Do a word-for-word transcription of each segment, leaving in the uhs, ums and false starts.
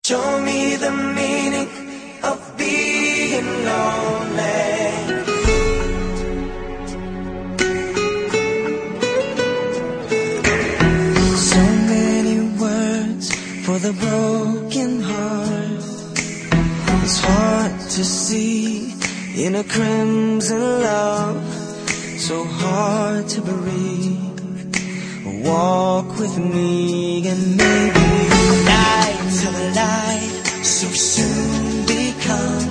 Show me the meaning of being lonely. So many words for the broken heart. It's hard to see in a crimson love, so hard to breathe. Walk with me and maybe night to the light so soon become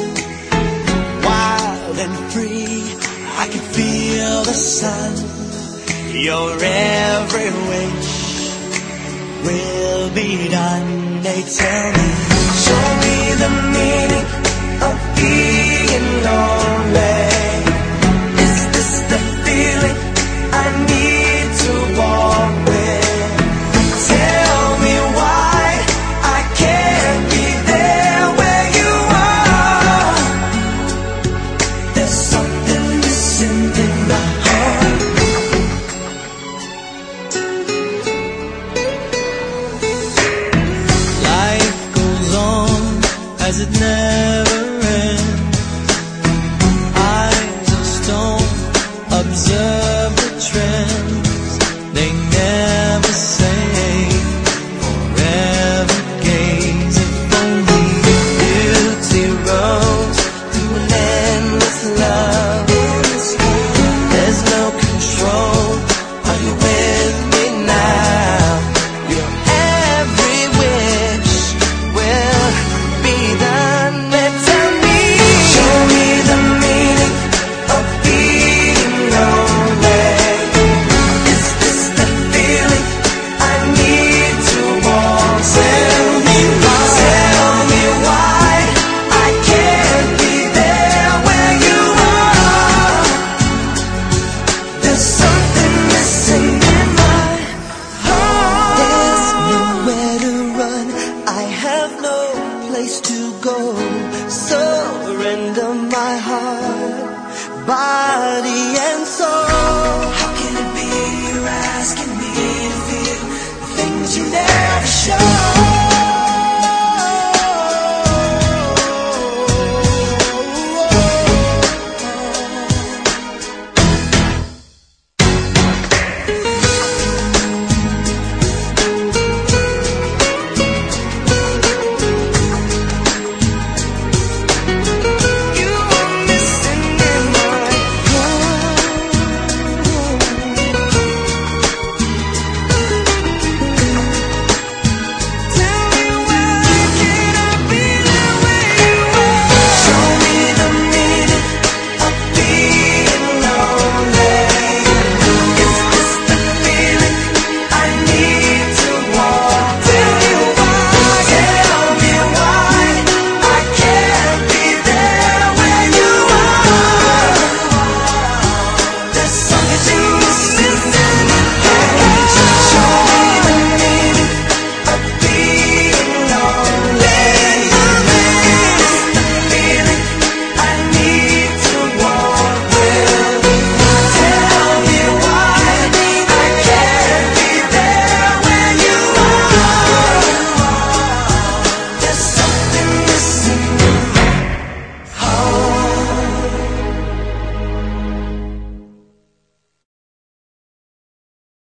wild and free. I can feel the sun. Your every wish will be done. They tell me, show me the meaning of being lonely. Is this the feeling I need to walk with? Tell me why I can't be there where you are. There's something missing in my heart. Life goes on as it never ends. Eyes of stone observe the trends. They never say forever gaze. If only beauty rose through an endless love. There's no control. Are you with me now? Your every wish will be done. They tell me, show me the meaning of being lonely. Is this the feeling I need to walk? Tell me why, tell me why I can't be there where you are. There's something missing in my heart. There's nowhere to run. I have no place to go. Surrender my heart, body and soul. How can it be you're asking me to feel the things you never show?